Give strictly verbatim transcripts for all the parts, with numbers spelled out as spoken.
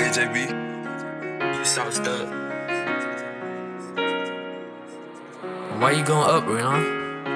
K J B. You sauced up. Why you going up, Rihanna?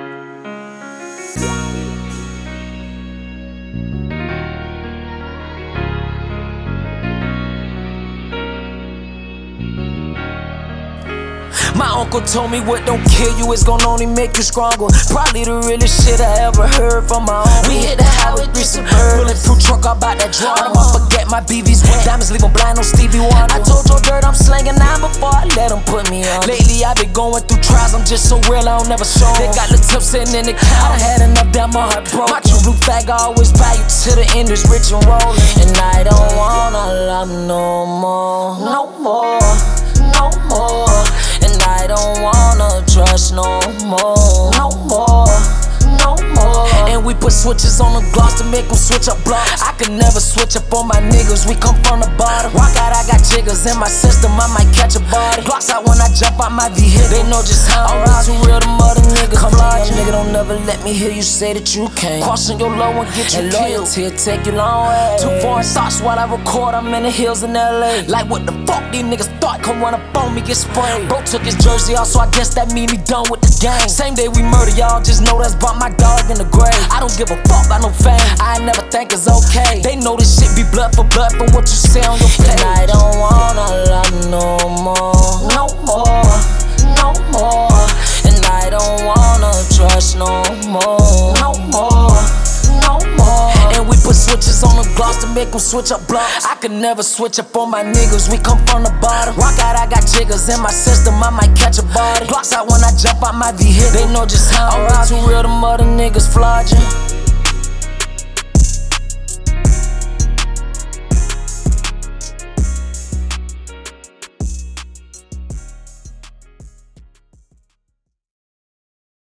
My uncle told me what don't kill you is gon' only make you stronger. Probably the realest shit I ever heard from my uncle. We hit the highway three Suburban, bulletproof truck all about that drum. I'ma forget my B V's wet, diamonds leave 'em blind on Stevie Wonder. I told your dirt I'm slanging nine before I let 'em put me on. Lately I been going through trials, I'm just so real I don't never show 'em. They got the tips sitting in the counter, I done had enough down my heart broke. My true blue flag I always value to the end is rich and rolling. And I don't wanna love no more, no more, no more. And I don't wanna trust no more, no more, no more. And we put switches on the gloss to make them switch up blocks. I could never switch up on my niggas, we come from the bottom. Rock out, I got jiggers in my system, I might catch a body. Blocks out when I jump out my vehicle, they know just how I'm ride. Too real, them other niggas come fly. Nigga, don't never let me hear you say that you can't. Crossing your low and get you and killed. Loyalty take you long way. Two foreign thoughts while I record, I'm in the hills in L A. Like what the fuck these niggas thought, come run up on me, get sprayed. Bro took his jersey off, so I guess that mean he done with the game. Same day we murder y'all, just know that's brought my dog in the grave. I don't give a fuck about no fame, I never think it's okay. They know this shit be blood for blood from what you say on your page. And I don't wanna love no more, no more, no more. And I don't wanna trust no more, no more, no more. And we put switches on the gloss to make them switch up blocks. I could never switch up on my niggas, we come from the bottom. Rock out, I got jiggers in my system, I might catch a body. Blocks out when I jump out my vehicle, they know just how I'm ride. Too real, them other niggas flogging.